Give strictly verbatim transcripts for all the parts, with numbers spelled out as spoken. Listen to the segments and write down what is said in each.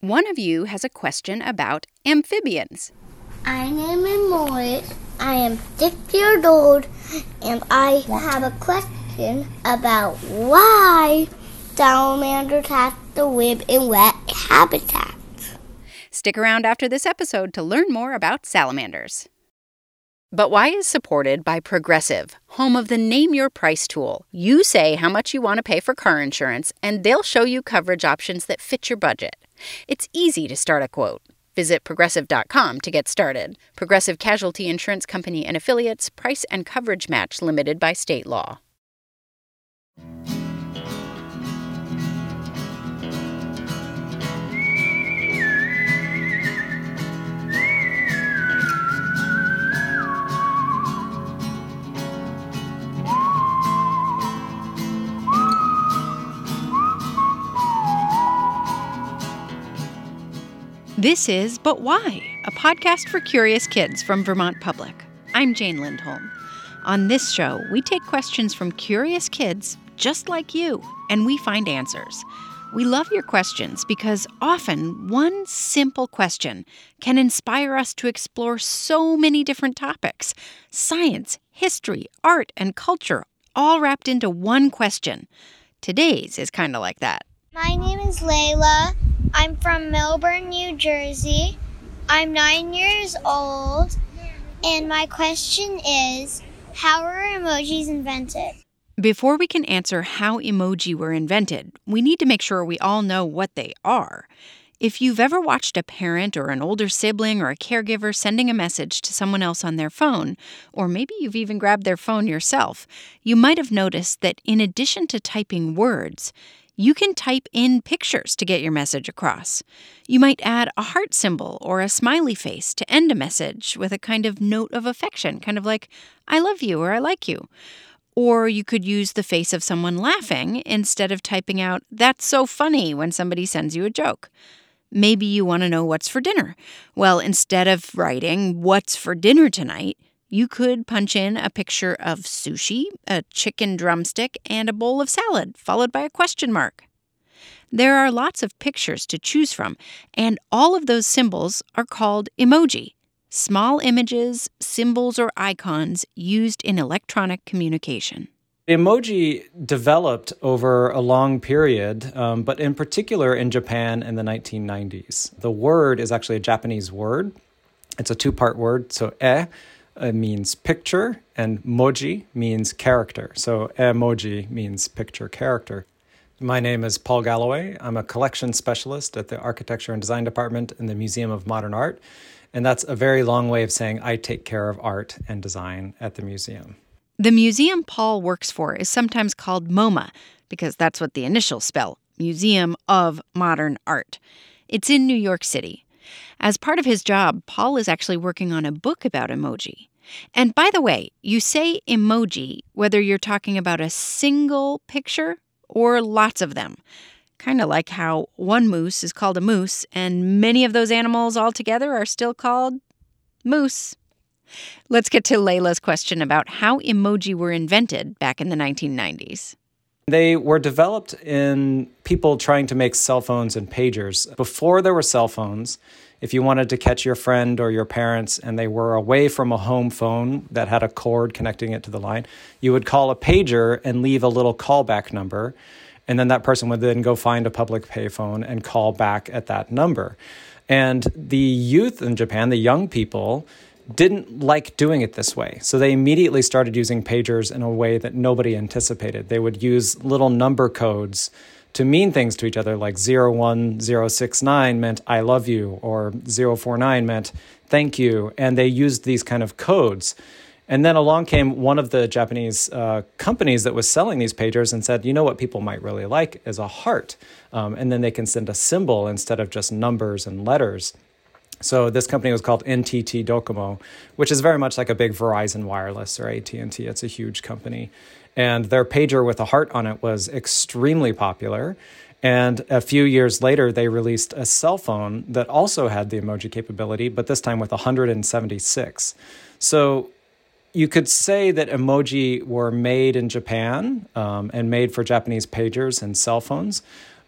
One of you has a question about amphibians. My name is Morris. I am six years old, and I have a question about why salamanders have to live in wet habitats. Stick around after this episode to learn more about salamanders. But Why is supported by Progressive, home of the Name Your Price tool. You say how much you want to pay for car insurance, and they'll show you coverage options that fit your budget. It's easy to start a quote. Visit Progressive dot com to get started. Progressive Casualty Insurance Company and Affiliates. Price and coverage match limited by state law. This is But Why, a podcast for curious kids from Vermont Public. I'm Jane Lindholm. On this show, we take questions from curious kids just like you, and we find answers. We love your questions because often one simple question can inspire us to explore so many different topics. Science, history, art, and culture, all wrapped into one question. Today's is kind of like that. My name is Layla. I'm from Melbourne, New Jersey. I'm nine years old, and my question is, how were emojis invented? Before we can answer how emoji were invented, we need to make sure we all know what they are. If you've ever watched a parent or an older sibling or a caregiver sending a message to someone else on their phone, or maybe you've even grabbed their phone yourself, you might have noticed that in addition to typing words, you can type in pictures to get your message across. You might add a heart symbol or a smiley face to end a message with a kind of note of affection, kind of like, I love you or I like you. Or you could use the face of someone laughing instead of typing out, that's so funny when somebody sends you a joke. Maybe you want to know what's for dinner. Well, instead of writing, what's for dinner tonight, you could punch in a picture of sushi, a chicken drumstick, and a bowl of salad, followed by a question mark. There are lots of pictures to choose from, and all of those symbols are called emoji, small images, symbols, or icons used in electronic communication. Emoji developed over a long period, um, but in particular in Japan in the nineteen nineties. The word is actually a Japanese word. It's a two-part word, so e, It means picture, and moji means character. So emoji means picture character. My name is Paul Galloway. I'm a collection specialist at the Architecture and Design Department in the Museum of Modern Art. And that's a very long way of saying I take care of art and design at the museum. The museum Paul works for is sometimes called MoMA, because that's what the initials spell, Museum of Modern Art. It's in New York City. As part of his job, Paul is actually working on a book about emoji. And by the way, you say emoji whether you're talking about a single picture or lots of them. Kind of like how one moose is called a moose, and many of those animals all together are still called moose. Let's get to Layla's question about how emoji were invented back in the nineteen nineties. They were developed in people trying to make cell phones and pagers. Before there were cell phones, if you wanted to catch your friend or your parents and they were away from a home phone that had a cord connecting it to the line, you would call a pager and leave a little callback number, and then that person would then go find a public payphone and call back at that number. And the youth in Japan, the young people, didn't like doing it this way. So they immediately started using pagers in a way that nobody anticipated. They would use little number codes to mean things to each other, like zero one zero six nine meant I love you, or zero four nine meant thank you. And they used these kind of codes. And then along came one of the Japanese uh, companies that was selling these pagers and said, you know what people might really like is a heart. Um, and then they can send a symbol instead of just numbers and letters. So this company was called N T T Docomo, which is very much like a big Verizon Wireless or A T and T. It's a huge company. And their pager with a heart on it was extremely popular. And a few years later, they released a cell phone that also had the emoji capability, but this time with one hundred seventy-six. So you could say that emoji were made in Japan um, and made for Japanese pagers and cell phones.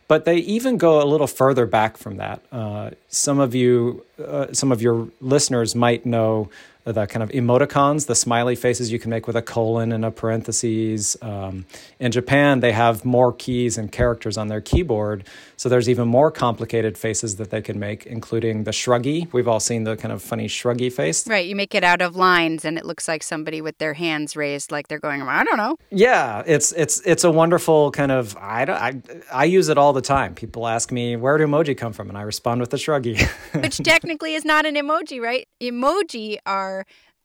But they even go a little further back from that. Uh, some of you, uh, some of your listeners might know the kind of emoticons, the smiley faces you can make with a colon and a parentheses. Um, in Japan, they have more keys and characters on their keyboard, so there's even more complicated faces that they can make, including the shruggy. We've all seen the kind of funny shruggy face. Right, you make it out of lines, and it looks like somebody with their hands raised, like they're going, I don't know. Yeah, it's it's it's a wonderful kind of, I, don't, I, I use it all the time. People ask me, where do emoji come from? And I respond with the shruggy. Which technically is not an emoji, right? Emoji are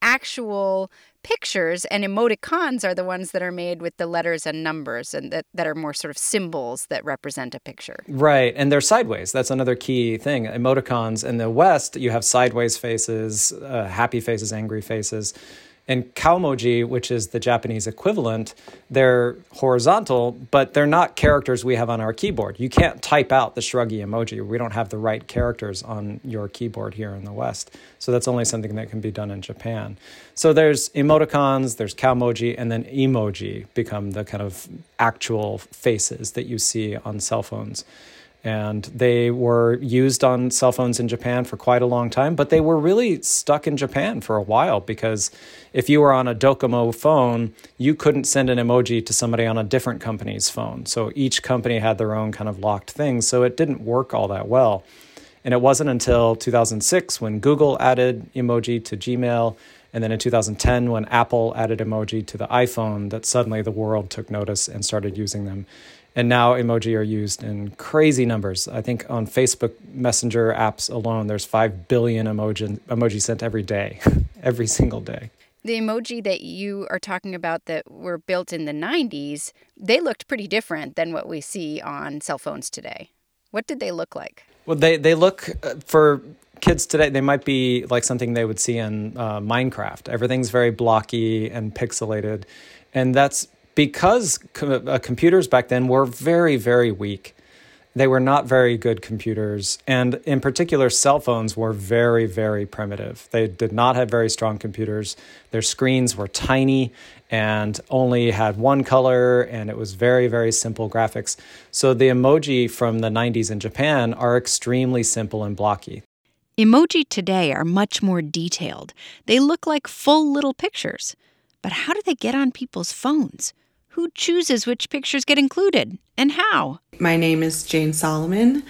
actual pictures, and emoticons are the ones that are made with the letters and numbers and that, that are more sort of symbols that represent a picture. Right, and they're sideways. That's another key thing. Emoticons in the West, you have sideways faces, uh, happy faces, angry faces. And Kaomoji, which is the Japanese equivalent, they're horizontal, but they're not characters we have on our keyboard. You can't type out the shruggy emoji. We don't have the right characters on your keyboard here in the West. So that's only something that can be done in Japan. So there's emoticons, there's Kaomoji, and then emoji become the kind of actual faces that you see on cell phones. And they were used on cell phones in Japan for quite a long time, but they were really stuck in Japan for a while because if you were on a Docomo phone, you couldn't send an emoji to somebody on a different company's phone. So each company had their own kind of locked things, so it didn't work all that well. And it wasn't until two thousand six when Google added emoji to Gmail, and then in two thousand ten when Apple added emoji to the iPhone, that suddenly the world took notice and started using them. And now emoji are used in crazy numbers. I think on Facebook Messenger apps alone, there's five billion emoji, emoji sent every day, every single day. The emoji that you are talking about that were built in the nineties, they looked pretty different than what we see on cell phones today. What did they look like? Well, they, they look, uh, for kids today, they might be like something they would see in uh, Minecraft. Everything's very blocky and pixelated. And that's because co- uh, computers back then were very, very weak. They were not very good computers. And in particular, cell phones were very, very primitive. They did not have very strong computers. Their screens were tiny and only had one color, and it was very, very simple graphics. So the emoji from the nineties in Japan are extremely simple and blocky. Emoji today are much more detailed. They look like full little pictures. But how do they get on people's phones? Who chooses which pictures get included and how? My name is Jane Solomon.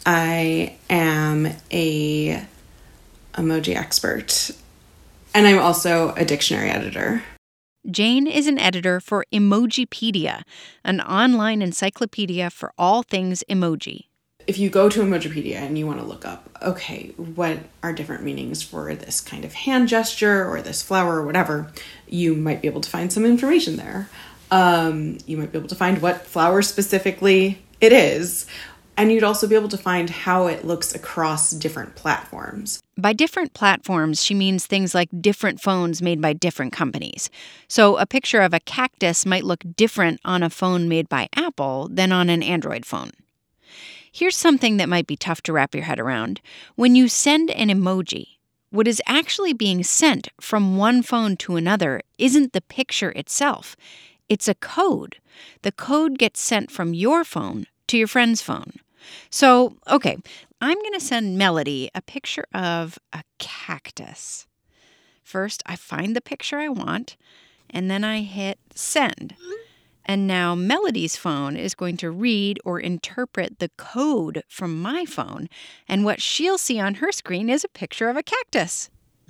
I am a emoji expert, and I'm also a dictionary editor. Jane is an editor for Emojipedia, an online encyclopedia for all things emoji. If you go to Emojipedia and you want to look up, okay, what are different meanings for this kind of hand gesture or this flower or whatever, you might be able to find some information there. Um, you might be able to find what flower specifically it is, and you'd also be able to find how it looks across different platforms. By different platforms, she means things like different phones made by different companies. So a picture of a cactus might look different on a phone made by Apple than on an Android phone. Here's something that might be tough to wrap your head around. When you send an emoji, what is actually being sent from one phone to another isn't the picture itself. It's a code. The code gets sent from your phone to your friend's phone. So, okay, I'm going to send Melody a picture of a cactus. First, I find the picture I want, and then I hit send. And now Melody's phone is going to read or interpret the code from my phone, and what she'll see on her screen is a picture of a cactus.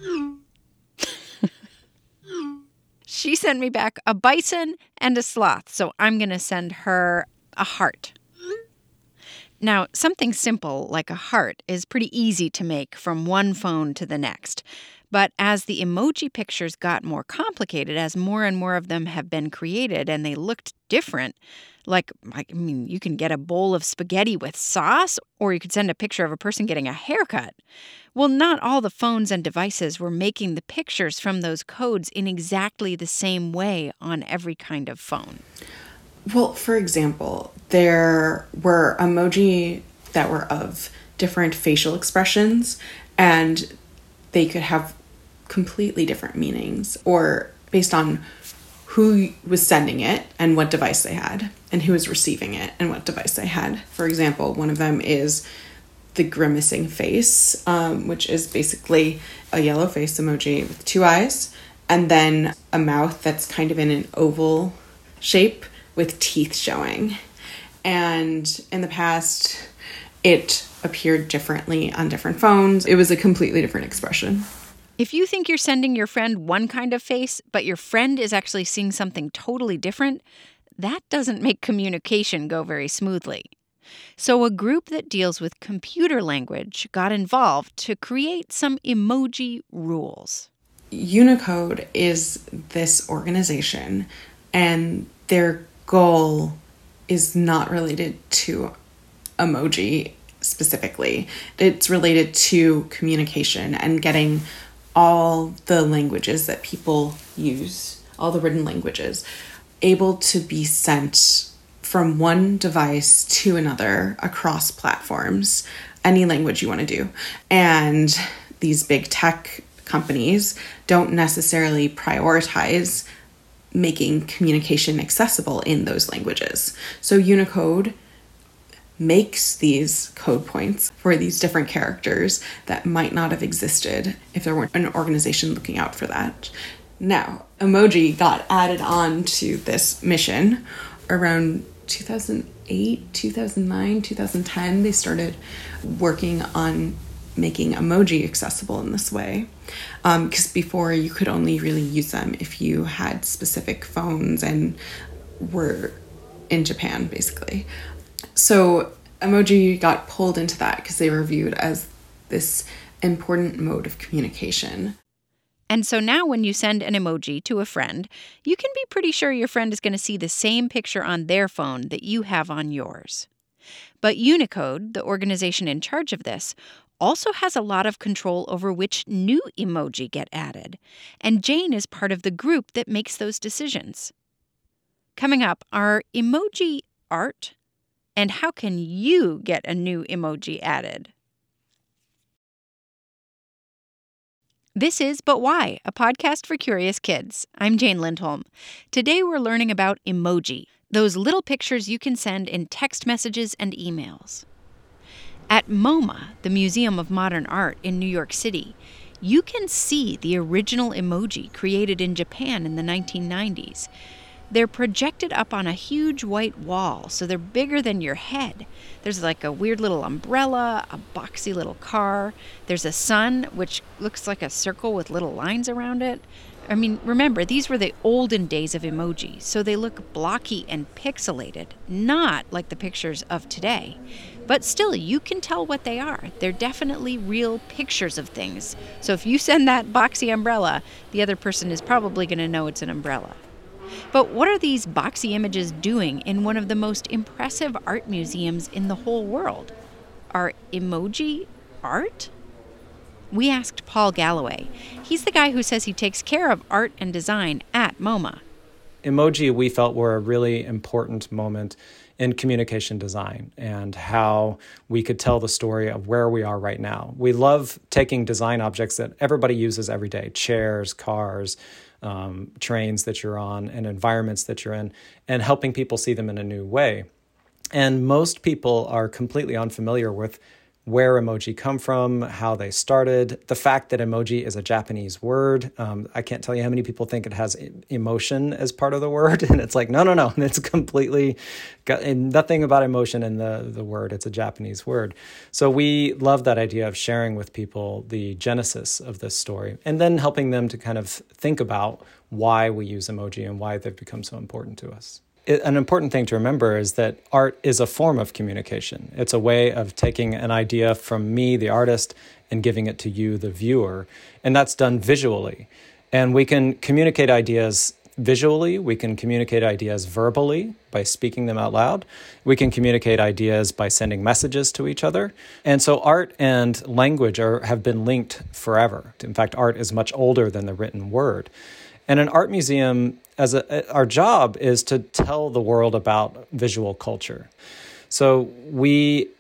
She sent me back a bison and a sloth, so I'm going to send her a heart. Now, something simple like a heart is pretty easy to make from one phone to the next. But as the emoji pictures got more complicated, as more and more of them have been created and they looked different, like, I mean, you can get a bowl of spaghetti with sauce, or you could send a picture of a person getting a haircut. Well, not all the phones and devices were making the pictures from those codes in exactly the same way on every kind of phone. Well, for example, there were emoji that were of different facial expressions, and they could have completely different meanings, or based on who was sending it and what device they had, and who was receiving it and what device they had. For example, one of them is the grimacing face, um, which is basically a yellow face emoji with two eyes, and then a mouth that's kind of in an oval shape with teeth showing. And in the past, it appeared differently on different phones. It was a completely different expression. If you think you're sending your friend one kind of face, but your friend is actually seeing something totally different, that doesn't make communication go very smoothly. So a group that deals with computer language got involved to create some emoji rules. Unicode is this organization, and their goal is not related to emoji specifically. It's related to communication and getting all the languages that people use, all the written languages, able to be sent from one device to another across platforms, any language you want to do. And these big tech companies don't necessarily prioritize making communication accessible in those languages. So Unicode makes these code points for these different characters that might not have existed if there weren't an organization looking out for that. Now, emoji got added on to this mission around two thousand eight, two thousand nine, two thousand ten. They started working on making emoji accessible in this way. Um, because before you could only really use them if you had specific phones and were in Japan, basically. So emoji got pulled into that because they were viewed as this important mode of communication. And so now when you send an emoji to a friend, you can be pretty sure your friend is going to see the same picture on their phone that you have on yours. But Unicode, the organization in charge of this, also has a lot of control over which new emoji get added. And Jane is part of the group that makes those decisions. Coming up, are emoji art? And how can you get a new emoji added? This is But Why, a podcast for curious kids. I'm Jane Lindholm. Today we're learning about emoji, those little pictures you can send in text messages and emails. At MoMA, the Museum of Modern Art in New York City, you can see the original emoji created in Japan in the nineteen nineties. They're projected up on a huge white wall, so they're bigger than your head. There's like a weird little umbrella, a boxy little car. There's a sun, which looks like a circle with little lines around it. I mean, remember, these were the olden days of emoji, so they look blocky and pixelated, not like the pictures of today. But still, you can tell what they are. They're definitely real pictures of things. So if you send that boxy umbrella, the other person is probably going to know it's an umbrella. But what are these boxy images doing in one of the most impressive art museums in the whole world? Are emoji art? We asked Paul Galloway. He's the guy who says he takes care of art and design at MoMA. Emoji, we felt, were a really important moment in communication design and how we could tell the story of where we are right now. We love taking design objects that everybody uses every day, chairs, cars, um, trains that you're on, and environments that you're in, and helping people see them in a new way. And most people are completely unfamiliar with where emoji come from, how they started, the fact that emoji is a Japanese word. Um, I can't tell you how many people think it has emotion as part of the word. And it's like, no, no, no. It's completely got nothing about emotion in the, the word. It's a Japanese word. So we love that idea of sharing with people the genesis of this story and then helping them to kind of think about why we use emoji and why they've become so important to us. An important thing to remember is that art is a form of communication. It's a way of taking an idea from me, the artist, and giving it to you, the viewer. And that's done visually. And we can communicate ideas visually. We can communicate ideas verbally by speaking them out loud. We can communicate ideas by sending messages to each other. And so art and language are, have been linked forever. In fact, art is much older than the written word. And an art museum, as a, our job is to tell the world about visual culture. So we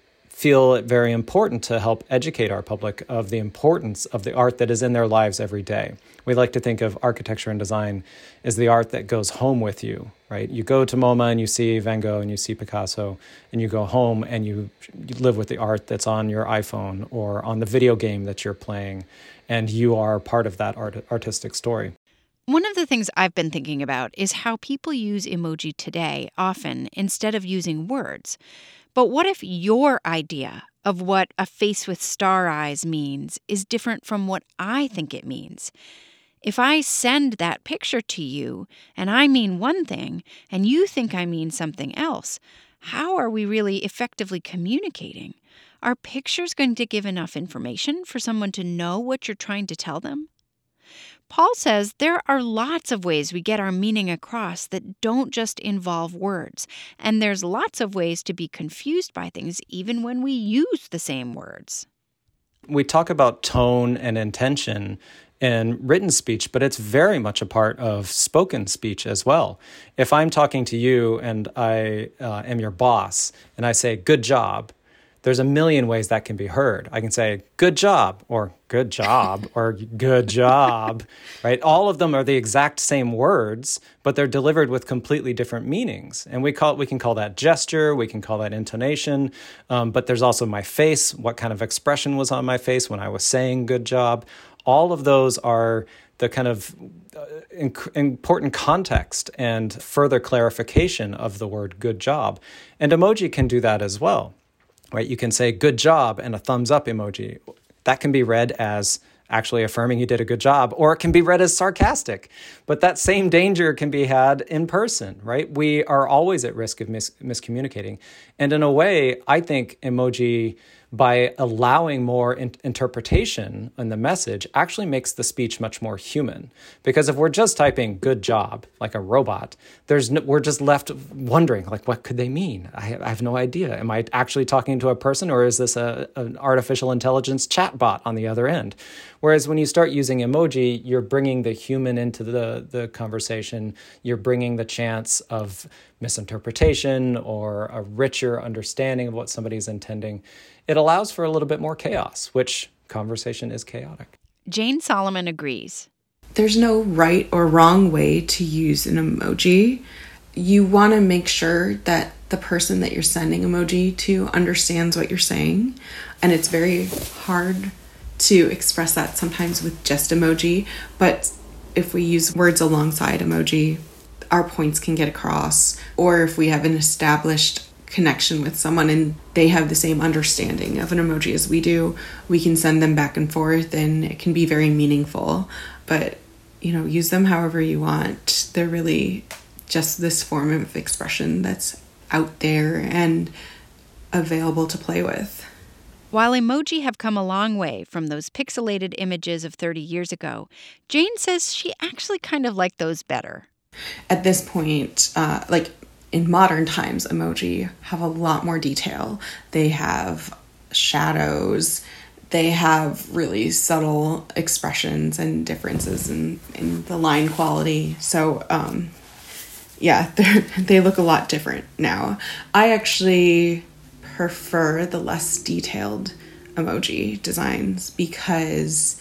feel it very important to help educate our public of the importance of the art that is in their lives every day. We like to think of architecture and design as the art that goes home with you, right? You go to MoMA and you see Van Gogh and you see Picasso, and you go home and you, you live with the art that's on your iPhone or on the video game that you're playing, and you are part of that art, artistic story. One of the things I've been thinking about is how people use emoji today often instead of using words. But what if your idea of what a face with star eyes means is different from what I think it means? If I send that picture to you and I mean one thing and you think I mean something else, how are we really effectively communicating? Are pictures going to give enough information for someone to know what you're trying to tell them? Paul says there are lots of ways we get our meaning across that don't just involve words, and there's lots of ways to be confused by things even when we use the same words. We talk about tone and intention in written speech, but it's very much a part of spoken speech as well. If I'm talking to you and I uh, am your boss and I say, good job, there's a million ways that can be heard. I can say, good job, or good job, or good job, right? All of them are the exact same words, but they're delivered with completely different meanings. And we call we can call that gesture, we can call that intonation, um, but there's also my face, what kind of expression was on my face when I was saying good job. All of those are the kind of uh, inc- important context and further clarification of the word good job. And emoji can do that as well. Right, you can say good job and a thumbs up emoji. That can be read as actually affirming you did a good job, or it can be read as sarcastic. But that same danger can be had in person, right? We are always at risk of mis- miscommunicating. And in a way, I think emoji, by allowing more in- interpretation in the message, actually makes the speech much more human. Because if we're just typing good job, like a robot, there's no, we're just left wondering, like, what could they mean? I, I have no idea. Am I actually talking to a person, or is this a, an artificial intelligence chatbot on the other end? Whereas when you start using emoji, you're bringing the human into the, the conversation. You're bringing the chance of misinterpretation or a richer understanding of what somebody's intending. It allows for a little bit more chaos, which conversation is chaotic. Jane Solomon agrees. There's no right or wrong way to use an emoji. You want to make sure that the person that you're sending emoji to understands what you're saying. And it's very hard to express that sometimes with just emoji. But if we use words alongside emoji, our points can get across. Or if we have an established connection with someone and they have the same understanding of an emoji as we do, we can send them back and forth and it can be very meaningful. But, you know, use them however you want. They're really just this form of expression that's out there and available to play with. While emoji have come a long way from those pixelated images of thirty years ago, Jane says she actually kind of liked those better. At this point, uh, like, in modern times, emoji have a lot more detail. They have shadows. They have really subtle expressions and differences in, in the line quality. So, um, yeah, they look a lot different now. I actually prefer the less detailed emoji designs because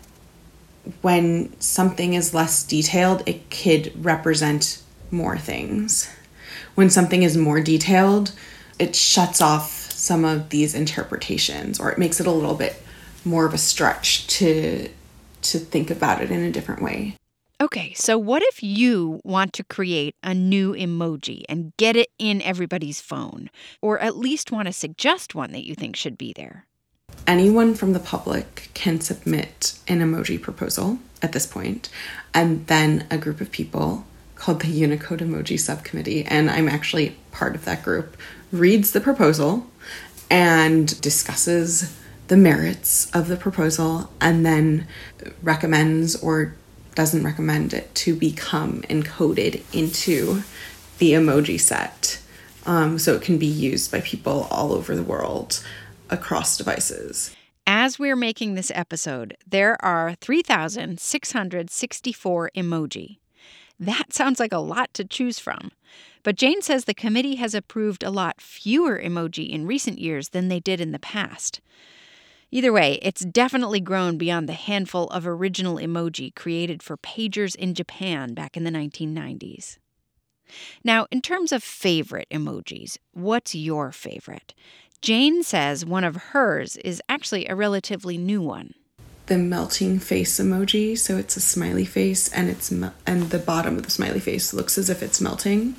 when something is less detailed, it could represent more things. When something is more detailed, it shuts off some of these interpretations, or it makes it a little bit more of a stretch to to think about it in a different way. Okay, so what if you want to create a new emoji and get it in everybody's phone, or at least want to suggest one that you think should be there? Anyone from the public can submit an emoji proposal at this point, and then a group of people called the Unicode Emoji Subcommittee, and I'm actually part of that group, reads the proposal and discusses the merits of the proposal and then recommends or doesn't recommend it to become encoded into the emoji set. Um, so it can be used by people all over the world across devices. As we're making this episode, there are three thousand six hundred sixty-four emoji. That sounds like a lot to choose from. But Jane says the committee has approved a lot fewer emoji in recent years than they did in the past. Either way, it's definitely grown beyond the handful of original emoji created for pagers in Japan back in the nineteen nineties. Now, in terms of favorite emojis, what's your favorite? Jane says one of hers is actually a relatively new one. The melting face emoji, so it's a smiley face, and it's me- and the bottom of the smiley face looks as if it's melting.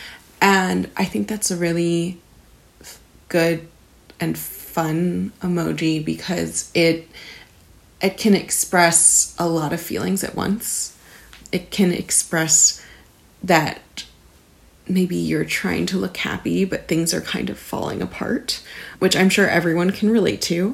And I think that's a really good and fun emoji because it it can express a lot of feelings at once. It can express that maybe you're trying to look happy, but things are kind of falling apart, which I'm sure everyone can relate to.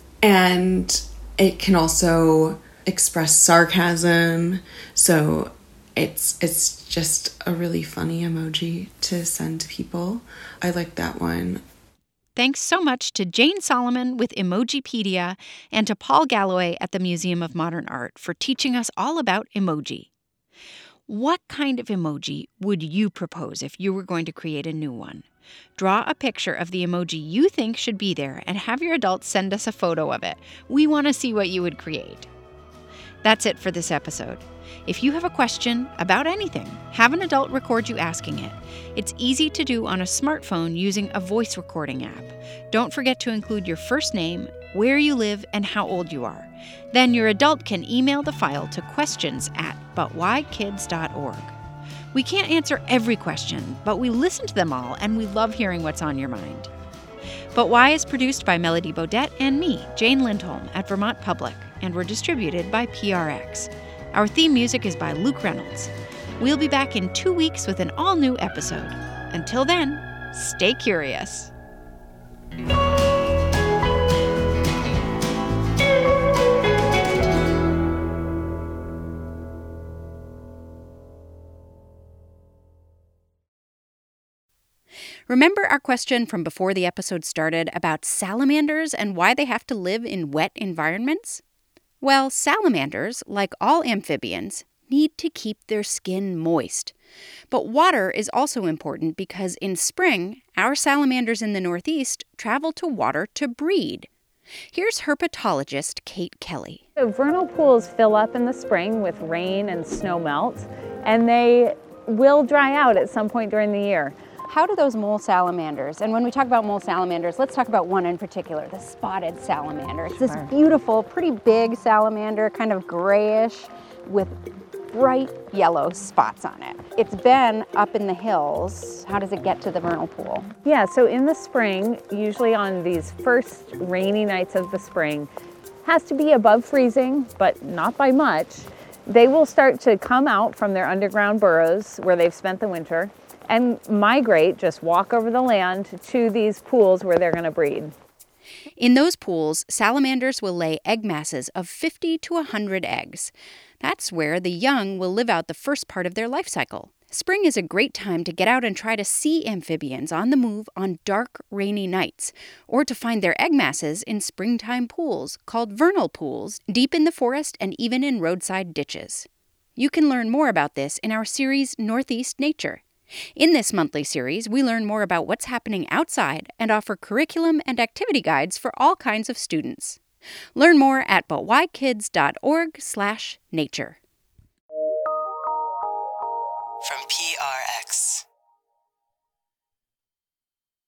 And it can also express sarcasm. So it's it's just a really funny emoji to send to people. I like that one. Thanks so much to Jane Solomon with Emojipedia and to Paul Galloway at the Museum of Modern Art for teaching us all about emoji. What kind of emoji would you propose if you were going to create a new one? Draw a picture of the emoji you think should be there and have your adults send us a photo of it. We want to see what you would create. That's it for this episode. If you have a question about anything, have an adult record you asking it. It's easy to do on a smartphone using a voice recording app. Don't forget to include your first name, where you live, and how old you are. Then your adult can email the file to questions at but why kids dot org. We can't answer every question, but we listen to them all, and we love hearing what's on your mind. But Why is produced by Melody Bodette and me, Jane Lindholm, at Vermont Public, and we're distributed by P R X. Our theme music is by Luke Reynolds. We'll be back in two weeks with an all-new episode. Until then, stay curious. Remember our question from before the episode started about salamanders and why they have to live in wet environments? Well, salamanders, like all amphibians, need to keep their skin moist. But water is also important because in spring, our salamanders in the Northeast travel to water to breed. Here's herpetologist Kate Kelly. So vernal pools fill up in the spring with rain and snow melt, and they will dry out at some point during the year. How do those mole salamanders, and when we talk about mole salamanders, let's talk about one in particular, the spotted salamander. It's this beautiful, pretty big salamander, kind of grayish, with bright yellow spots on it. It's been up in the hills. How does it get to the vernal pool? Yeah, so in the spring, usually on these first rainy nights of the spring, has to be above freezing, but not by much. They will start to come out from their underground burrows where they've spent the winter and migrate, just walk over the land to these pools where they're going to breed. In those pools, salamanders will lay egg masses of fifty to one hundred eggs. That's where the young will live out the first part of their life cycle. Spring is a great time to get out and try to see amphibians on the move on dark, rainy nights, or to find their egg masses in springtime pools called vernal pools, deep in the forest and even in roadside ditches. You can learn more about this in our series Northeast Nature. In this monthly series, we learn more about what's happening outside and offer curriculum and activity guides for all kinds of students. Learn more at but why kids dot org slash nature. From P R